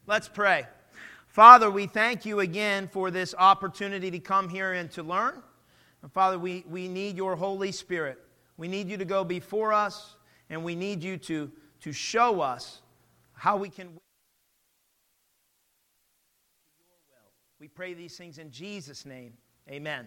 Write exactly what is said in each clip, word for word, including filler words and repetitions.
Let's pray. Father, we thank you again for this opportunity to come here and to learn. And Father, we, we need your Holy Spirit. We need you to go before us, and we need you to, to show us how we can win your will. We pray these things in Jesus' name. Amen.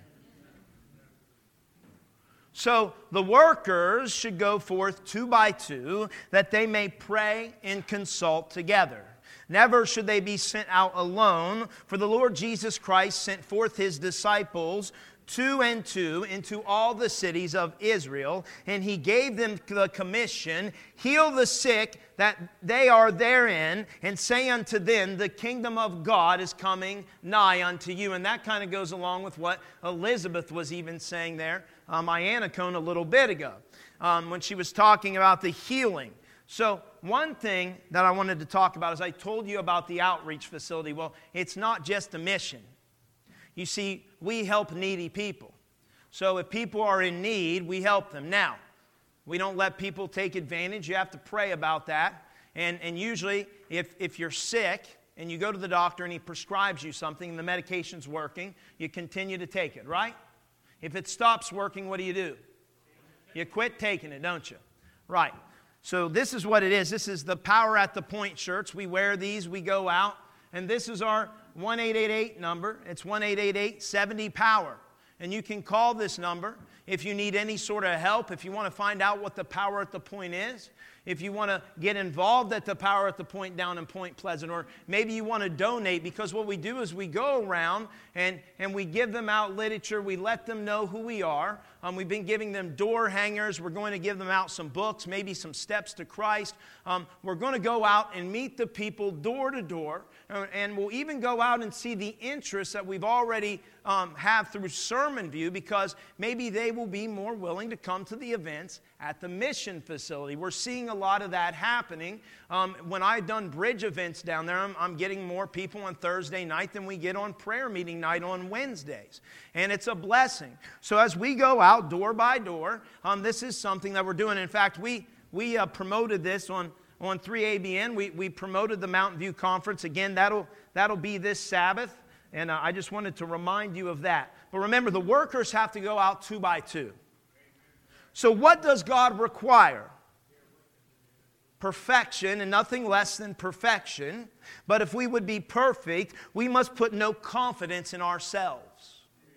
So the workers should go forth two by two, that they may pray and consult together. Never should they be sent out alone, for the Lord Jesus Christ sent forth His disciples two and two into all the cities of Israel, and He gave them the commission, heal the sick that they are therein, and say unto them, the kingdom of God is coming nigh unto you. And that kind of goes along with what Elizabeth was even saying there, um, Iannacone, a little bit ago, um, when she was talking about the healing. So one thing that I wanted to talk about is I told you about the outreach facility. Well, it's not just a mission. You see, we help needy people. So if people are in need, we help them. Now, we don't let people take advantage. You have to pray about that. And, and usually, if, if you're sick and you go to the doctor and he prescribes you something and the medication's working, you continue to take it, right? If it stops working, what do you do? You quit taking it, don't you? Right. So this is what it is. This is the Power at the Point shirts. We wear these, we go out, and this is our one eight eight eight number. It's one eight eight eight seventy power. And you can call this number if you need any sort of help, if you want to find out what the Power at the Point is, if you want to get involved at the Power at the Point down in Point Pleasant, or maybe you want to donate, because what we do is we go around and, and we give them out literature. We let them know who we are. Um, we've been giving them door hangers. We're going to give them out some books, maybe some steps to Christ. Um, we're going to go out and meet the people door to door, and we'll even go out and see the interest that we've already um, have through Sermon View, because maybe they will be more willing to come to the events at the mission facility. We're seeing a lot of that happening. Um, when I've done bridge events down there, I'm, I'm getting more people on Thursday night than we get on prayer meeting night on Wednesdays. And it's a blessing. So as we go out door by door, um, this is something that we're doing. In fact, we, we uh, promoted this on, on three A B N. We, we promoted the Mountain View Conference. Again, that'll, that'll be this Sabbath. And uh, I just wanted to remind you of that. But remember, the workers have to go out two by two. So what does God require? Perfection, and nothing less than perfection. But if we would be perfect, we must put no confidence in ourselves.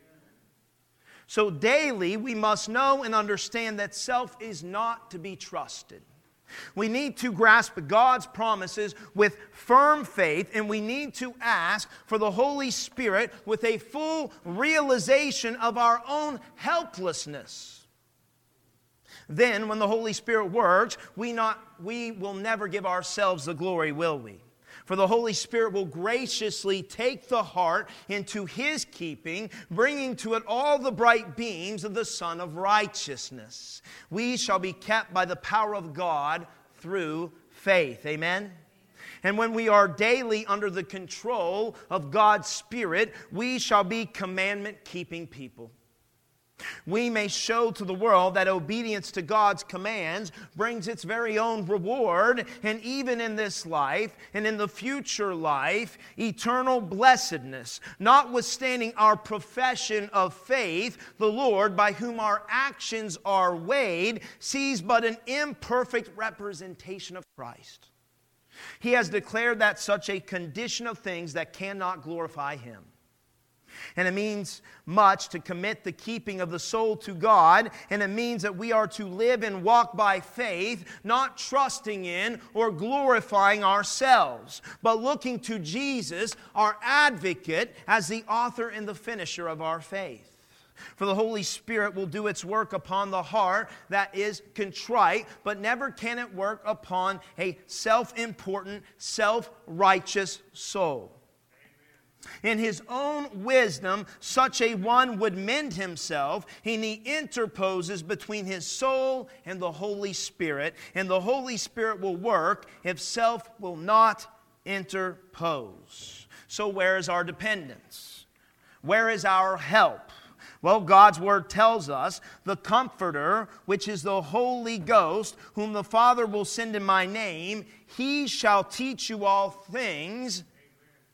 So daily, we must know and understand that self is not to be trusted. We need to grasp God's promises with firm faith, and we need to ask for the Holy Spirit with a full realization of our own helplessness. Then, when the Holy Spirit works, we, not, we will never give ourselves the glory, will we? For the Holy Spirit will graciously take the heart into His keeping, bringing to it all the bright beams of the Sun of Righteousness. We shall be kept by the power of God through faith. Amen? And when we are daily under the control of God's Spirit, we shall be commandment-keeping people. We may show to the world that obedience to God's commands brings its very own reward, and even in this life and in the future life, eternal blessedness. Notwithstanding our profession of faith, the Lord, by whom our actions are weighed, sees but an imperfect representation of Christ. He has declared that such a condition of things that cannot glorify Him. And it means much to commit the keeping of the soul to God. And it means that we are to live and walk by faith, not trusting in or glorifying ourselves, but looking to Jesus, our advocate, as the author and the finisher of our faith. For the Holy Spirit will do its work upon the heart that is contrite, but never can it work upon a self-important, self-righteous soul. In His own wisdom, such a one would mend himself, and He interposes between his soul and the Holy Spirit, and the Holy Spirit will work if self will not interpose. So where is our dependence? Where is our help? Well, God's Word tells us, the Comforter, which is the Holy Ghost, whom the Father will send in my name, He shall teach you all things,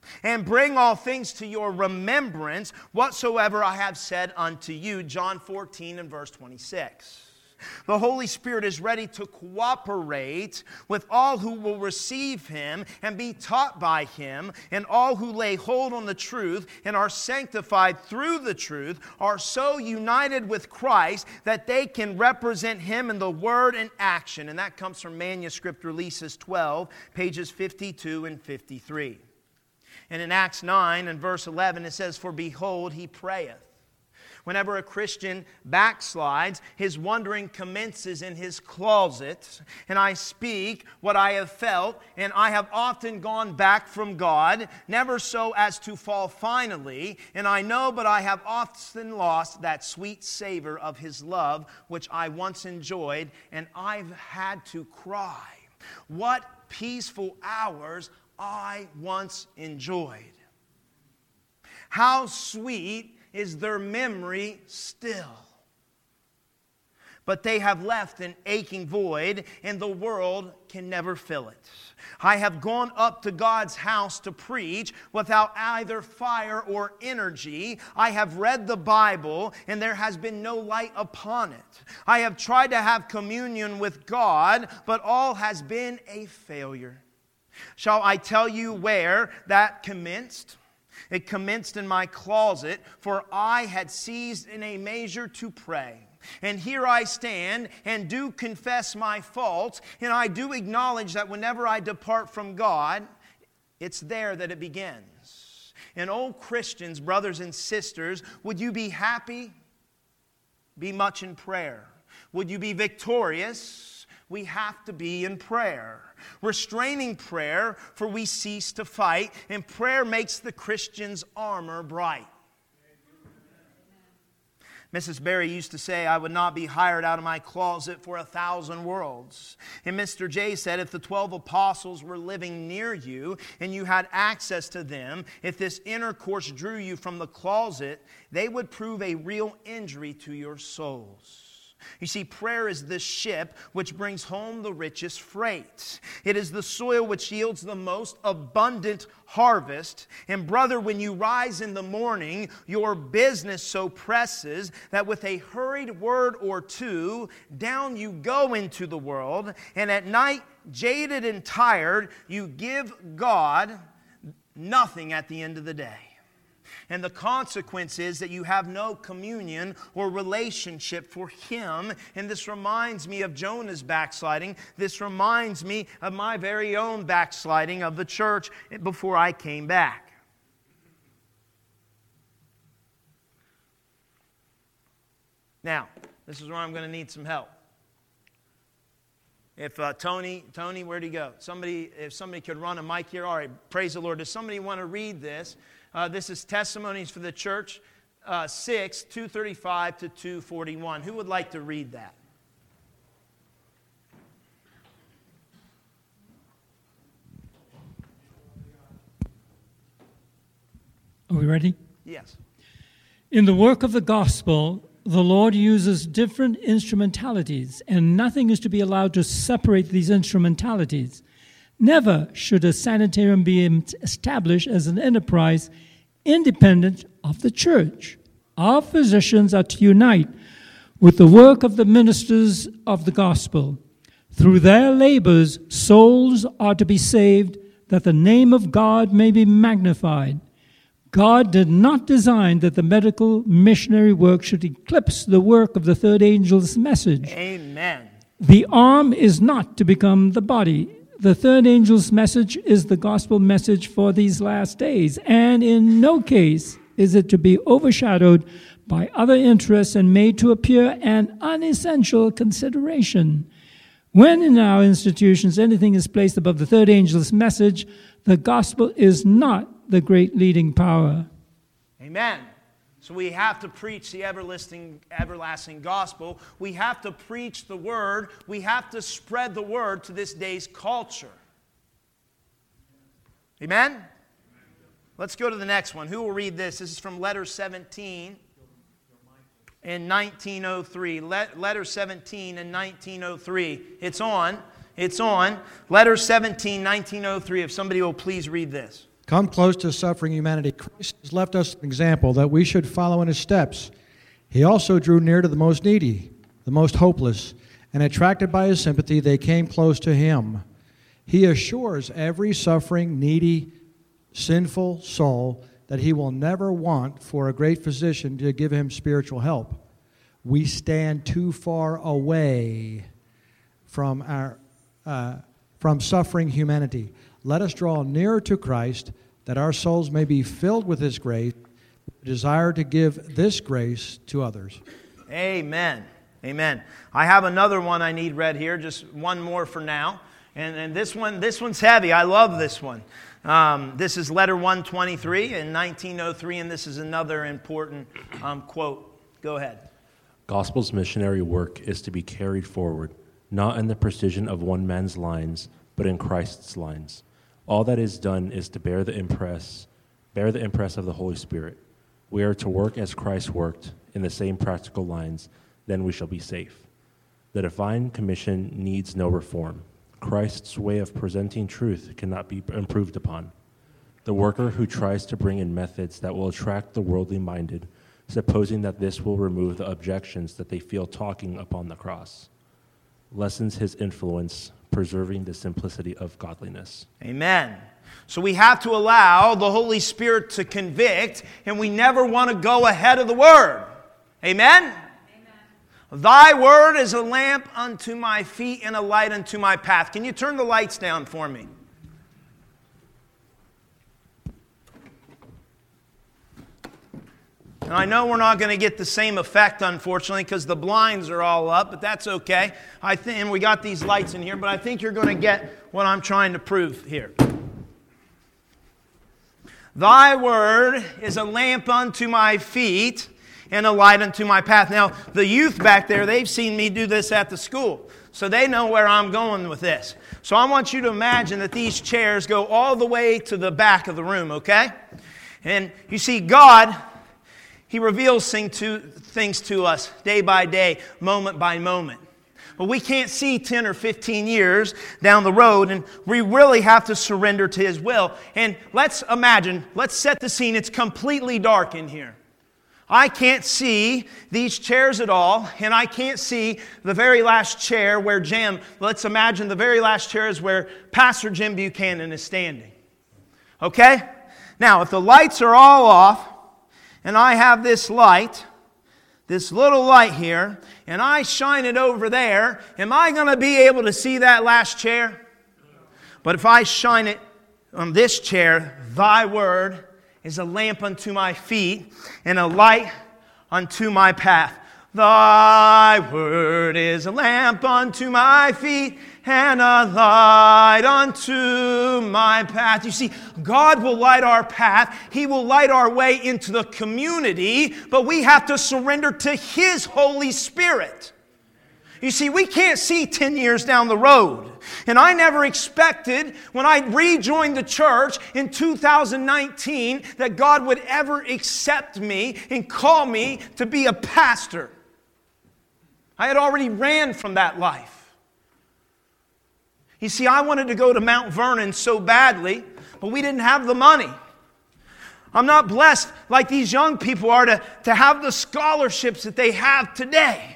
and bring all things to your remembrance, whatsoever I have said unto you. John fourteen and verse twenty-six. The Holy Spirit is ready to cooperate with all who will receive Him and be taught by Him, and all who lay hold on the truth and are sanctified through the truth are so united with Christ that they can represent Him in the word and action. And that comes from Manuscript Releases twelve, pages fifty-two and fifty-three. And in Acts nine and verse eleven it says, "For behold, he prayeth." Whenever a Christian backslides, his wandering commences in his closet. And I speak what I have felt, and I have often gone back from God, never so as to fall finally. And I know, but I have often lost that sweet savor of His love, which I once enjoyed, and I've had to cry. What peaceful hours I once enjoyed. How sweet is their memory still. But they have left an aching void, and the world can never fill it. I have gone up to God's house to preach without either fire or energy. I have read the Bible, and there has been no light upon it. I have tried to have communion with God, but all has been a failure. Shall I tell you where that commenced? It commenced in my closet, for I had ceased in a measure to pray. And here I stand and do confess my faults, and I do acknowledge that whenever I depart from God, it's there that it begins. And oh, Christians, brothers and sisters, would you be happy? Be much in prayer. Would you be victorious? We have to be in prayer. Restraining prayer, for we cease to fight, and prayer makes the Christian's armor bright. Missus Berry used to say, "I would not be hired out of my closet for a thousand worlds." And Mister J said, if the twelve apostles were living near you and you had access to them, if this intercourse drew you from the closet, they would prove a real injury to your souls. You see, prayer is the ship which brings home the richest freight. It is the soil which yields the most abundant harvest. And brother, when you rise in the morning, your business so presses that with a hurried word or two, down you go into the world. And at night, jaded and tired, you give God nothing at the end of the day. And the consequence is that you have no communion or relationship for Him. And this reminds me of Jonah's backsliding. This reminds me of my very own backsliding of the church before I came back. Now, this is where I'm going to need some help. If uh, Tony, Tony, where'd he go? Somebody, if somebody could run a mic here. All right, praise the Lord. Does somebody want to read this? Uh, this is Testimonies for the Church, uh, six, two thirty-five to two forty-one. Who would like to read that? Are we ready? Yes. In the work of the gospel, the Lord uses different instrumentalities, and nothing is to be allowed to separate these instrumentalities. Never should a sanitarium be established as an enterprise independent of the church. Our physicians are to unite with the work of the ministers of the gospel. Through their labors, souls are to be saved, that the name of God may be magnified. God did not design that the medical missionary work should eclipse the work of the third angel's message. Amen. The arm is not to become the body. The third angel's message is the gospel message for these last days, and in no case is it to be overshadowed by other interests and made to appear an unessential consideration. When in our institutions anything is placed above the third angel's message, the gospel is not the great leading power. Amen. So we have to preach the everlasting, everlasting gospel. We have to preach the word. We have to spread the word to this day's culture. Amen? Let's go to the next one. Who will read this? This is from Letter seventeen in nineteen oh three. Letter seventeen in nineteen oh three. It's on. It's on. Letter seventeen, nineteen oh three. If somebody will please read this. Come close to suffering humanity. Christ has left us an example that we should follow in his steps. He also drew near to the most needy, the most hopeless, and attracted by his sympathy, they came close to him. He assures every suffering, needy, sinful soul that he will never want for a great physician to give him spiritual help. We stand too far away from our uh, from suffering humanity. Let us draw nearer to Christ, that our souls may be filled with his grace, desire to give this grace to others. Amen. Amen. I have another one I need read here, just one more for now. And, and this one, this one's heavy. I love this one. Um, this is letter one twenty-three in nineteen oh three, and this is another important um, quote. Go ahead. Gospel's missionary work is to be carried forward, not in the precision of one man's lines, but in Christ's lines. All that is done is to bear the impress, bear the impress of the Holy Spirit. We are to work as Christ worked, in the same practical lines, then we shall be safe. The divine commission needs no reform. Christ's way of presenting truth cannot be improved upon. The worker who tries to bring in methods that will attract the worldly minded, supposing that this will remove the objections that they feel talking upon the cross, lessens his influence, preserving the simplicity of godliness. Amen. So we have to allow the Holy Spirit to convict, and we never want to go ahead of the Word. Amen? Amen. Thy word is a lamp unto my feet and a light unto my path. Can you turn the lights down for me? And I know we're not going to get the same effect, unfortunately, because the blinds are all up, but that's okay. I think, and we got these lights in here, but I think you're going to get what I'm trying to prove here. Thy word is a lamp unto my feet and a light unto my path. Now, the youth back there, they've seen me do this at the school, so they know where I'm going with this. So I want you to imagine that these chairs go all the way to the back of the room, okay? And you see, God, He reveals things to us day by day, moment by moment. But we can't see ten or fifteen years down the road, and we really have to surrender to His will. And let's imagine, let's set the scene. It's completely dark in here. I can't see these chairs at all, and I can't see the very last chair where Jim, let's imagine the very last chair is where Pastor Jim Buchanan is standing. Okay? Now, if the lights are all off, and I have this light, this little light here, and I shine it over there, am I going to be able to see that last chair? But if I shine it on this chair, thy word is a lamp unto my feet and a light unto my path. Thy word is a lamp unto my feet and a light unto my path. You see, God will light our path. He will light our way into the community, but we have to surrender to His Holy Spirit. You see, we can't see ten years down the road. And I never expected, when I rejoined the church in two thousand nineteen, that God would ever accept me and call me to be a pastor. I had already ran from that life. You see, I wanted to go to Mount Vernon so badly, but we didn't have the money. I'm not blessed like these young people are to, to have the scholarships that they have today.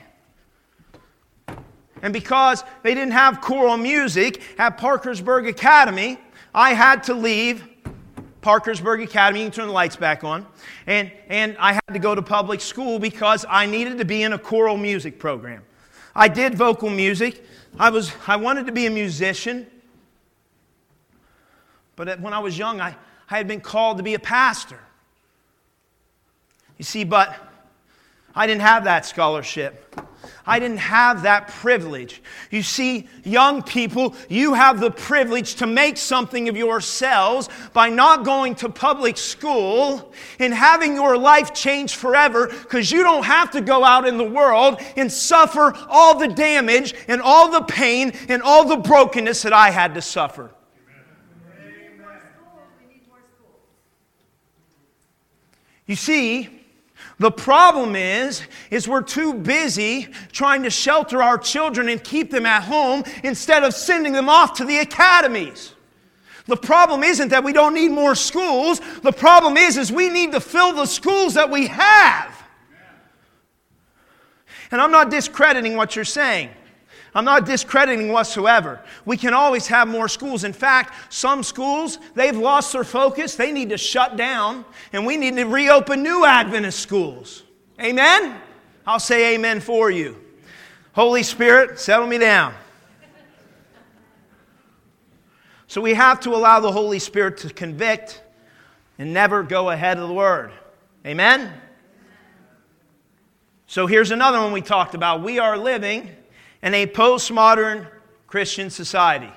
And because they didn't have choral music at Parkersburg Academy, I had to leave Parkersburg Academy. You can turn the lights back on. And, and I had to go to public school because I needed to be in a choral music program. I did vocal music. I was I wanted to be a musician. But when I was young, I, I had been called to be a pastor. You see, but I didn't have that scholarship. I didn't have that privilege. You see, young people, you have the privilege to make something of yourselves by not going to public school and having your life change forever, because you don't have to go out in the world and suffer all the damage and all the pain and all the brokenness that I had to suffer. You see, the problem is, is we're too busy trying to shelter our children and keep them at home instead of sending them off to the academies. The problem isn't that we don't need more schools. The problem is, is we need to fill the schools that we have. And I'm not discrediting what you're saying. I'm not discrediting whatsoever. We can always have more schools. In fact, some schools, they've lost their focus. They need to shut down. And we need to reopen new Adventist schools. Amen? I'll say amen for you. Holy Spirit, settle me down. So we have to allow the Holy Spirit to convict and never go ahead of the Word. Amen? So here's another one we talked about. We are living in a postmodern Christian society.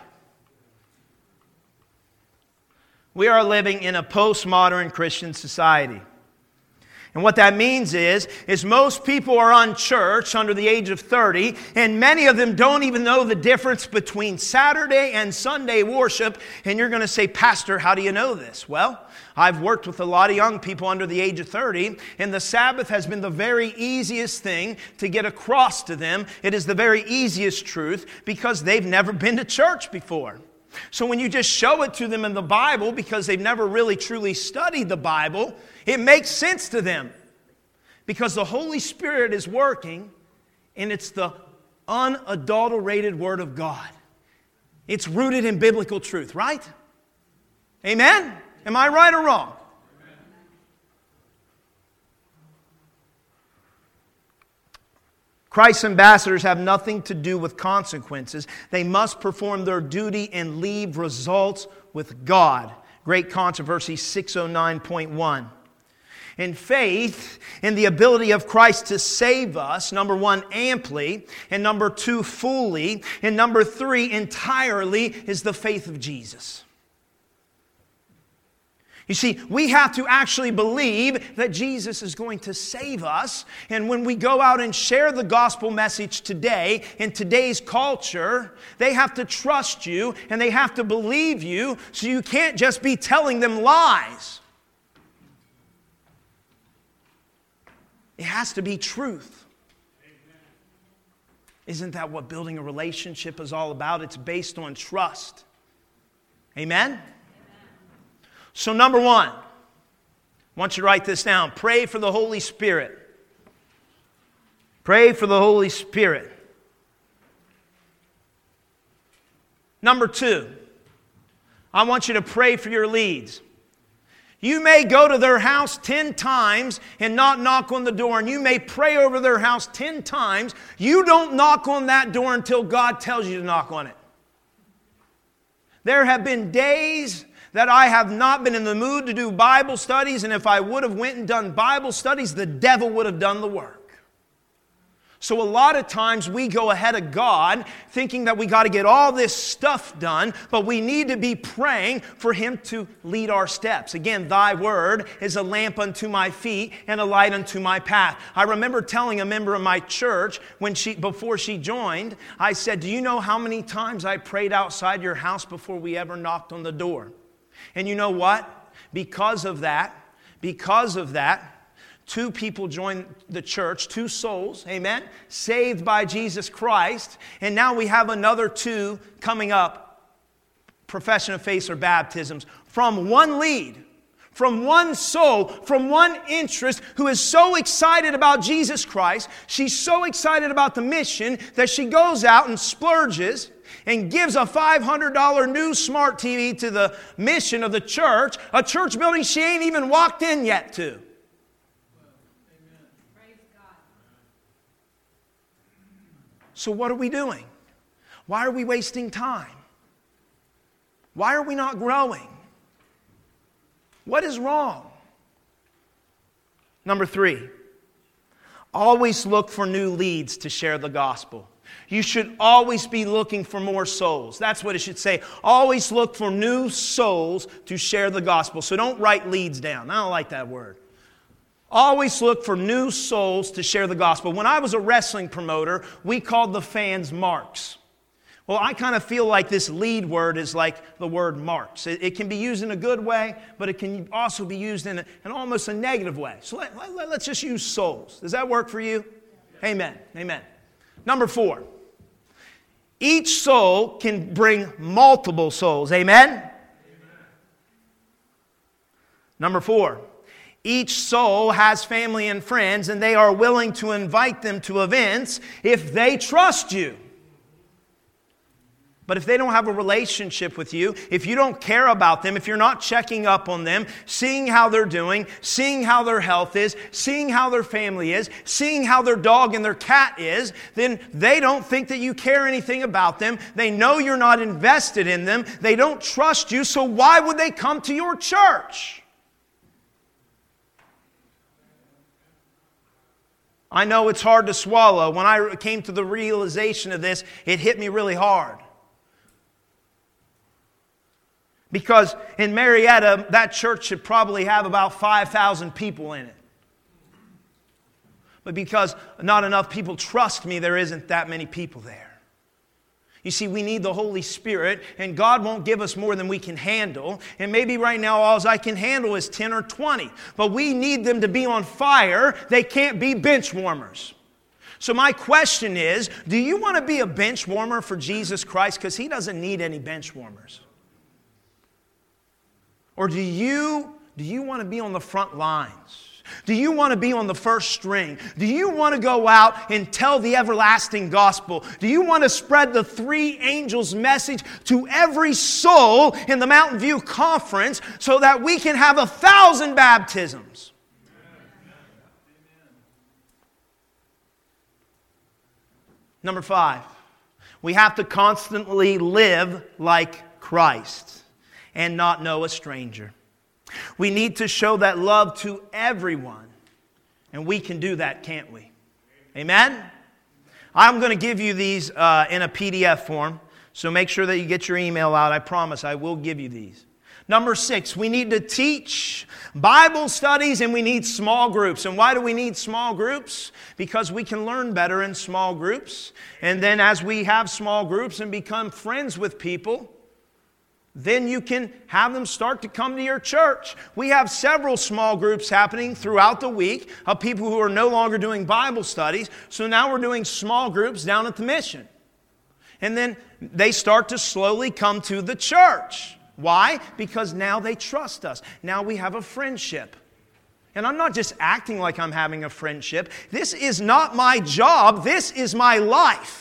We are living in a postmodern Christian society. And what that means is, is most people are unchurched under the age of thirty, and many of them don't even know the difference between Saturday and Sunday worship. And you're going to say, Pastor, how do you know this? Well, I've worked with a lot of young people under the age of thirty, and the Sabbath has been the very easiest thing to get across to them. It is the very easiest truth because they've never been to church before. So when you just show it to them in the Bible, because they've never really truly studied the Bible, it makes sense to them. Because the Holy Spirit is working, and it's the unadulterated Word of God. It's rooted in biblical truth, right? Amen? Am I right or wrong? Christ's ambassadors have nothing to do with consequences. They must perform their duty and leave results with God. Great Controversy six oh nine point one. In faith in the ability of Christ to save us, number one, amply, and number two, fully, and number three, entirely, is the faith of Jesus. You see, we have to actually believe that Jesus is going to save us. And when we go out and share the gospel message today, in today's culture, they have to trust you and they have to believe you, so you can't just be telling them lies. It has to be truth. Isn't that what building a relationship is all about? It's based on trust. Amen? So number one, I want you to write this down. Pray for the Holy Spirit. Pray for the Holy Spirit. Number two, I want you to pray for your leads. You may go to their house ten times and not knock on the door, and you may pray over their house ten times. You don't knock on that door until God tells you to knock on it. There have been days that I have not been in the mood to do Bible studies, and if I would have went and done Bible studies, the devil would have done the work. So a lot of times we go ahead of God thinking that we got to get all this stuff done, but we need to be praying for Him to lead our steps. Again, Thy word is a lamp unto my feet and a light unto my path. I remember telling a member of my church when she before she joined, I said, do you know how many times I prayed outside your house before we ever knocked on the door? And you know what? Because of that, because of that, two people joined the church, two souls, amen, saved by Jesus Christ. And now we have another two coming up, profession of faith or baptisms, from one lead, from one soul, from one interest, who is so excited about Jesus Christ. She's so excited about the mission that she goes out and splurges and gives a five hundred dollars new smart T V to the mission of the church, a church building she ain't even walked in yet to. So what are we doing? Why are we wasting time? Why are we not growing? What is wrong? Number three, always look for new leads to share the gospel. You should always be looking for more souls. That's what it should say. Always look for new souls to share the gospel. So don't write leads down. I don't like that word. Always look for new souls to share the gospel. When I was a wrestling promoter, we called the fans marks. Well, I kind of feel like this lead word is like the word marks. It, it can be used in a good way, but it can also be used in, a, in almost a negative way. So let, let, let's just use souls. Does that work for you? Amen. Amen. Number four. Each soul can bring multiple souls. Amen? Amen? Number four, each soul has family and friends, and they are willing to invite them to events if they trust you. But if they don't have a relationship with you, if you don't care about them, if you're not checking up on them, seeing how they're doing, seeing how their health is, seeing how their family is, seeing how their dog and their cat is, then they don't think that you care anything about them. They know you're not invested in them. They don't trust you, so why would they come to your church? I know it's hard to swallow. When I came to the realization of this, it hit me really hard. Because in Marietta, that church should probably have about five thousand people in it. But because not enough people trust me, there isn't that many people there. You see, we need the Holy Spirit, and God won't give us more than we can handle. And maybe right now all I can handle is ten or twenty. But we need them to be on fire. They can't be bench warmers. So my question is, do you want to be a bench warmer for Jesus Christ? Because He doesn't need any bench warmers. Or do you, do you want to be on the front lines? Do you want to be on the first string? Do you want to go out and tell the everlasting gospel? Do you want to spread the three angels' message to every soul in the Mountain View Conference so that we can have a thousand baptisms? Number five, we have to constantly live like Christ and not know a stranger. We need to show that love to everyone. And we can do that, can't we? Amen? I'm going to give you these uh, in a P D F form. So make sure that you get your email out. I promise I will give you these. Number six, we need to teach Bible studies and we need small groups. And why do we need small groups? Because we can learn better in small groups. And then as we have small groups and become friends with people, then you can have them start to come to your church. We have several small groups happening throughout the week of people who are no longer doing Bible studies. So now we're doing small groups down at the mission. And then they start to slowly come to the church. Why? Because now they trust us. Now we have a friendship. And I'm not just acting like I'm having a friendship. This is not my job. This is my life.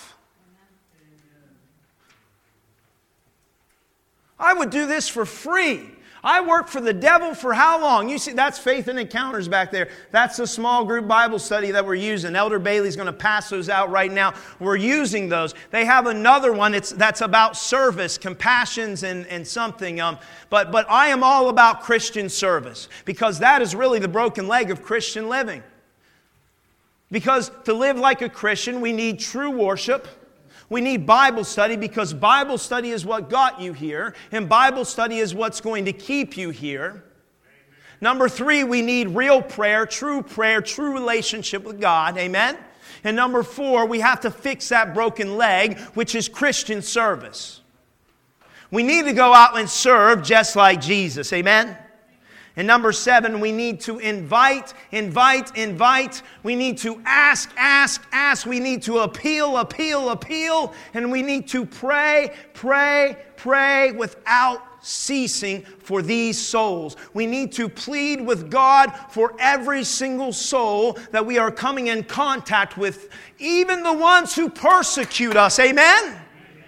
I would do this for free. I worked for the devil for how long? You see, that's Faith and Encounters back there. That's a small group Bible study that we're using. Elder Bailey's going to pass those out right now. We're using those. They have another one it's, that's about service, compassions, and, and something. Um, but, but I am all about Christian service because that is really the broken leg of Christian living. Because to live like a Christian, we need true worship. We need Bible study because Bible study is what got you here, and Bible study is what's going to keep you here. Amen. Number three, we need real prayer, true prayer, true relationship with God. Amen? And number four, we have to fix that broken leg, which is Christian service. We need to go out and serve just like Jesus. Amen? And number seven, we need to invite, invite, invite. We need to ask, ask, ask. We need to appeal, appeal, appeal. And we need to pray, pray, pray without ceasing for these souls. We need to plead with God for every single soul that we are coming in contact with, even the ones who persecute us. Amen? Amen.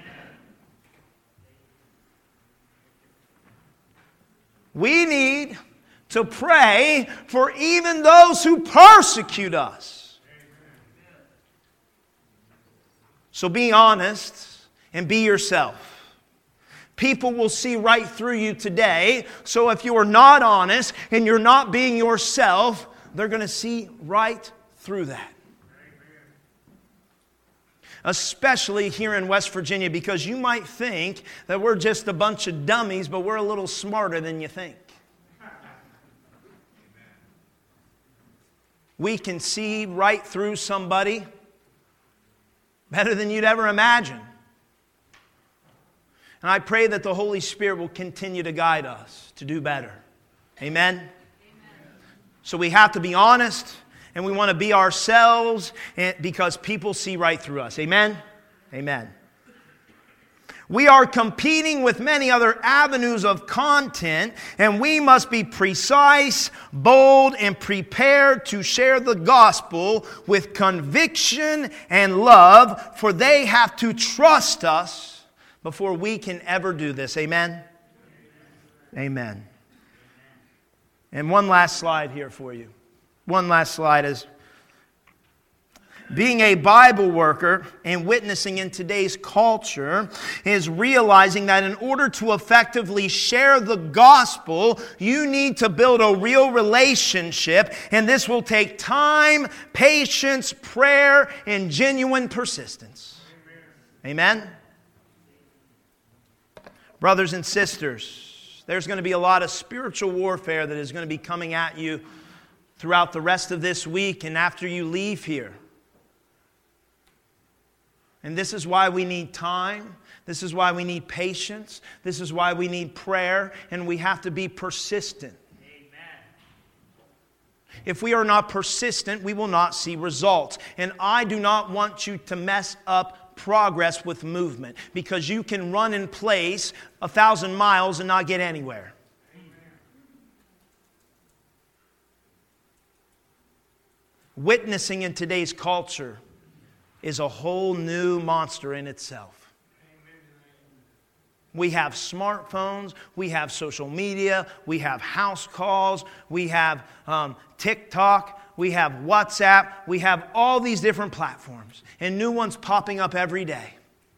We need to pray for even those who persecute us. So be honest and be yourself. People will see right through you today. So if you are not honest and you're not being yourself, they're going to see right through that. Especially here in West Virginia, because you might think that we're just a bunch of dummies, but we're a little smarter than you think. We can see right through somebody better than you'd ever imagine. And I pray that the Holy Spirit will continue to guide us to do better. Amen? Amen. So we have to be honest, and we want to be ourselves because people see right through us. Amen? Amen. We are competing with many other avenues of content, and we must be precise, bold, and prepared to share the gospel with conviction and love, for they have to trust us before we can ever do this. Amen? Amen. And one last slide here for you. One last slide is being a Bible worker and witnessing in today's culture is realizing that in order to effectively share the gospel, you need to build a real relationship, and this will take time, patience, prayer, and genuine persistence. Amen? Amen? Brothers and sisters, there's going to be a lot of spiritual warfare that is going to be coming at you throughout the rest of this week and after you leave here. And this is why we need time. This is why we need patience. This is why we need prayer. And we have to be persistent. Amen. If we are not persistent, we will not see results. And I do not want you to mess up progress with movement, because you can run in place a thousand miles and not get anywhere. Amen. Witnessing in today's culture is a whole new monster in itself. We have smartphones, we have social media, we have house calls, we have um, TikTok, we have WhatsApp, we have all these different platforms, and new ones popping up every day.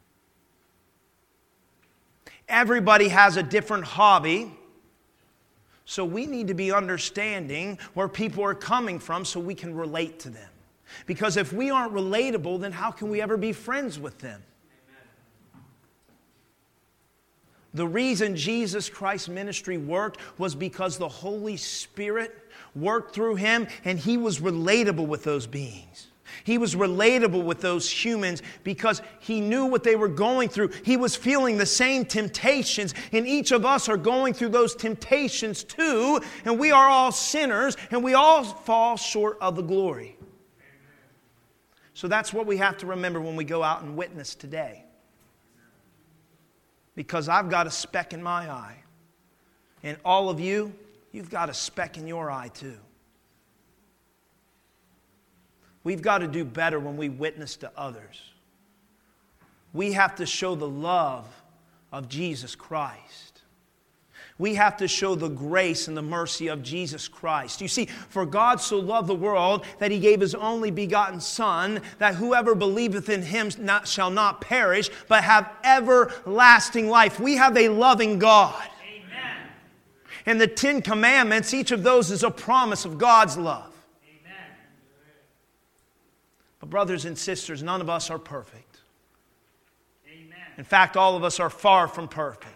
Everybody has a different hobby, so we need to be understanding where people are coming from so we can relate to them. Because if we aren't relatable, then how can we ever be friends with them? Amen. The reason Jesus Christ's ministry worked was because the Holy Spirit worked through Him, and He was relatable with those beings. He was relatable with those humans because He knew what they were going through. He was feeling the same temptations, and each of us are going through those temptations too, and we are all sinners, and we all fall short of the glory. So that's what we have to remember when we go out and witness today. Because I've got a speck in my eye. And all of you, you've got a speck in your eye too. We've got to do better when we witness to others. We have to show the love of Jesus Christ. We have to show the grace and the mercy of Jesus Christ. You see, for God so loved the world that He gave His only begotten Son, that whoever believeth in Him not, shall not perish, but have everlasting life. We have a loving God. Amen. And the Ten Commandments, each of those is a promise of God's love. Amen. But brothers and sisters, none of us are perfect. Amen. In fact, all of us are far from perfect.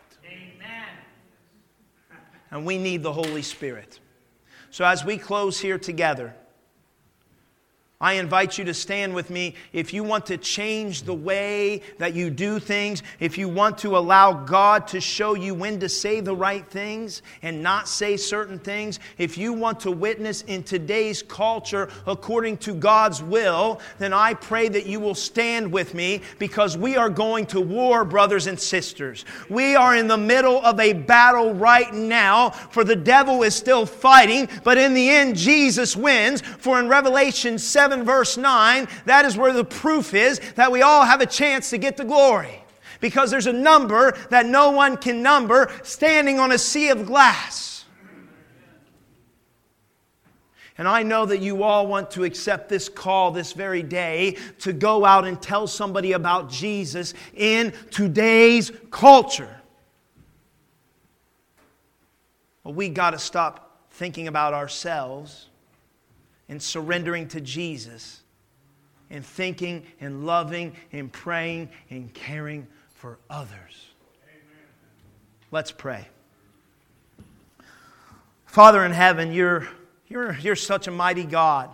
And we need the Holy Spirit. So as we close here together, I invite you to stand with me. If you want to change the way that you do things, if you want to allow God to show you when to say the right things and not say certain things, if you want to witness in today's culture according to God's will, then I pray that you will stand with me, because we are going to war, brothers and sisters. We are in the middle of a battle right now, for the devil is still fighting, but in the end Jesus wins. For in Revelation seven verse nine, that is where the proof is that we all have a chance to get the glory. Because there's a number that no one can number standing on a sea of glass. And I know that you all want to accept this call this very day to go out and tell somebody about Jesus in today's culture. But we got to stop thinking about ourselves and surrendering to Jesus, and thinking and loving and praying and caring for others. Amen. Let's pray. Father in heaven, you're, you're, you're such a mighty God.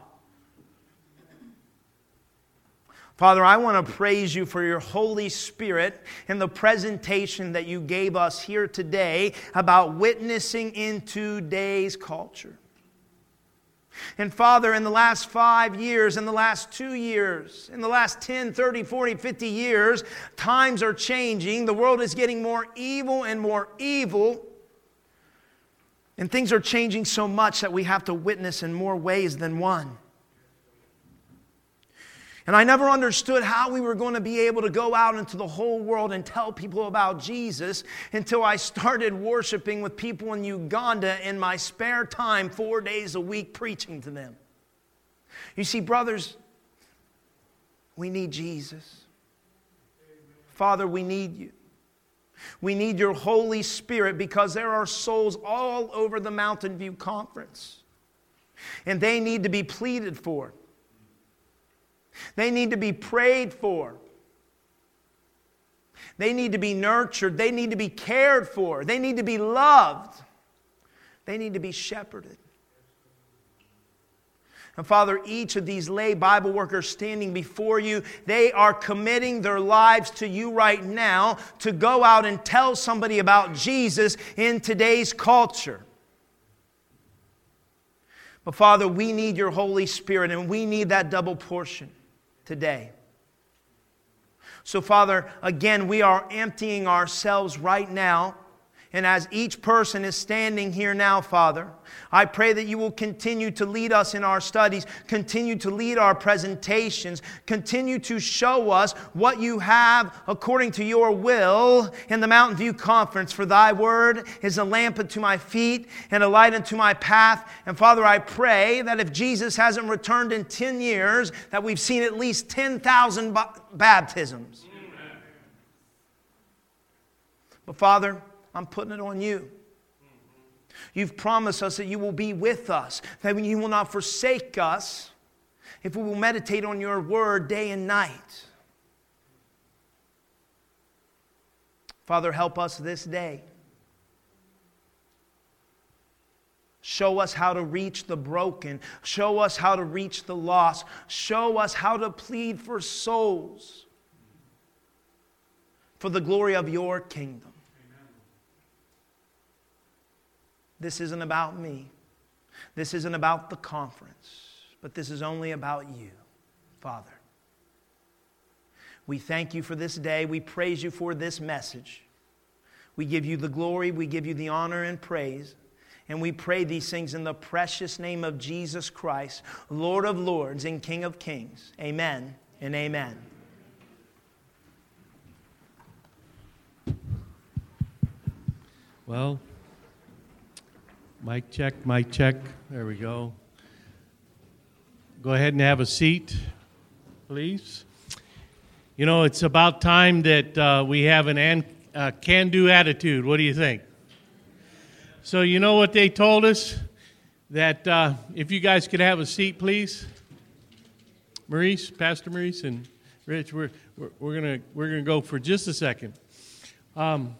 Father, I want to praise you for your Holy Spirit and the presentation that you gave us here today about witnessing in today's culture. And Father, in the last five years, in the last two years, in the last ten, thirty, forty, fifty years, times are changing. The world is getting more evil and more evil. And things are changing so much that we have to witness in more ways than one. And I never understood how we were going to be able to go out into the whole world and tell people about Jesus until I started worshiping with people in Uganda in my spare time, four days a week, preaching to them. You see, brothers, we need Jesus. Father, we need you. We need your Holy Spirit because there are souls all over the Mountain View Conference. And they need to be pleaded for. They need to be prayed for. They need to be nurtured. They need to be cared for. They need to be loved. They need to be shepherded. And Father, each of these lay Bible workers standing before you, they are committing their lives to you right now to go out and tell somebody about Jesus in today's culture. But Father, we need your Holy Spirit, and we need that double portion today. So Father, again, we are emptying ourselves right now. And as each person is standing here now, Father, I pray that you will continue to lead us in our studies, continue to lead our presentations, continue to show us what you have according to your will in the Mountain View Conference. For thy word is a lamp unto my feet and a light unto my path. And Father, I pray that if Jesus hasn't returned in ten years, that we've seen at least ten thousand baptisms. But Father, I'm putting it on you. You've promised us that you will be with us, that you will not forsake us if we will meditate on your word day and night. Father, help us this day. Show us how to reach the broken. Show us how to reach the lost. Show us how to plead for souls for the glory of your kingdom. This isn't about me. This isn't about the conference. But this is only about you, Father. We thank you for this day. We praise you for this message. We give you the glory. We give you the honor and praise. And we pray these things in the precious name of Jesus Christ, Lord of lords and King of kings. Amen and amen. Well, mic check, mic check. There we go. Go ahead and have a seat, please. You know, it's about time that uh, we have an an, uh, can-do attitude. What do you think? So you know what they told us? That uh, if you guys could have a seat, please. Maurice, Pastor Maurice, and Rich, we're we're, we're gonna we're gonna go for just a second. Um,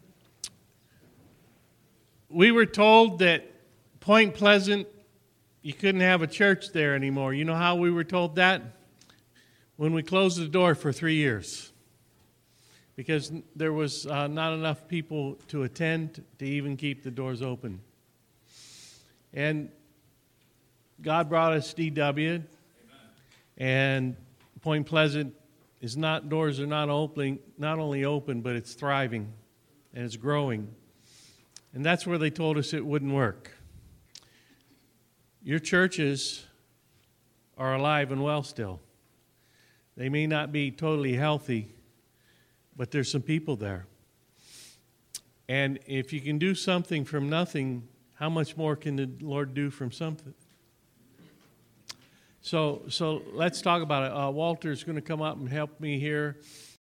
We were told that Point Pleasant, you couldn't have a church there anymore. You know how we were told that? When we closed the door for three years. Because there was uh, not enough people to attend to even keep the doors open. And God brought us D W. Amen. And Point Pleasant is not, doors are not opening, not only open, but it's thriving and it's growing. And that's where they told us it wouldn't work. Your churches are alive and well still. They may not be totally healthy, but there's some people there. And if you can do something from nothing, how much more can the Lord do from something? So, so let's talk about it. Uh, Walter's going to come up and help me here.